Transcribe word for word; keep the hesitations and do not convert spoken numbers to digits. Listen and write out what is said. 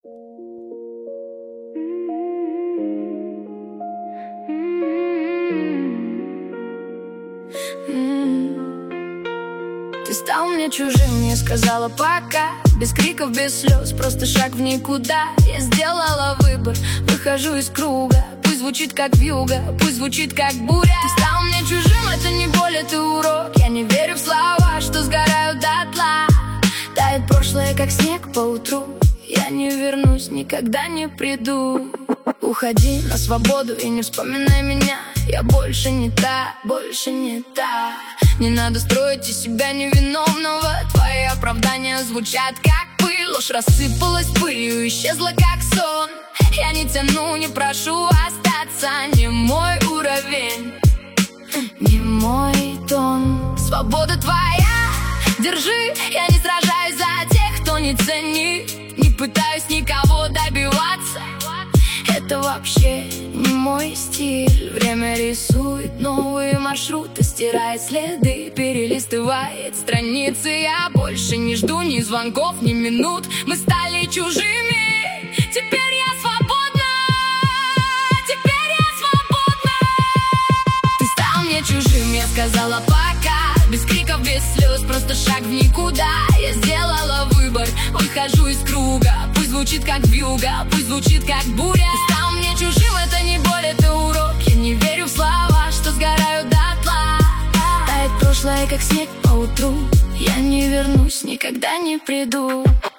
Ты стал мне чужим, не сказала пока. Без криков, без слез, просто шаг в никуда. Я сделала выбор, выхожу из круга. Пусть звучит как вьюга, пусть звучит как буря. Ты стал мне чужим, это не боль, это урок. Я не верю в слова, что сгорают дотла. Тает прошлое, как снег по утру. Я не вернусь, никогда не приду. Уходи на свободу и не вспоминай меня. Я больше не та, больше не та. Не надо строить из себя невиновного. Твои оправдания звучат как пыль. Ложь рассыпалась пылью, исчезла как сон. Я не тяну, не прошу остаться. Не мой уровень, не мой тон. Свобода твоя, держи. Я не сражаюсь за тех, кто не ценит. Не пытаюсь никого добиваться. Это вообще не мой стиль. Время рисует новые маршруты, стирает следы, перелистывает страницы. Я больше не жду ни звонков, ни минут. Мы стали чужими. Теперь я свободна. Теперь я свободна. Ты стал мне чужим, я сказала пока. Без криков, без слез, просто шаг в никуда. Я сделала выбор, выхожу из круга. Пусть звучит как вьюга, пусть звучит как буря. Ты стал мне чужим, это не боль, это урок. Я не верю в слова, что сгорают дотла. Тает прошлое, как снег по утру. Я не вернусь, никогда не приду.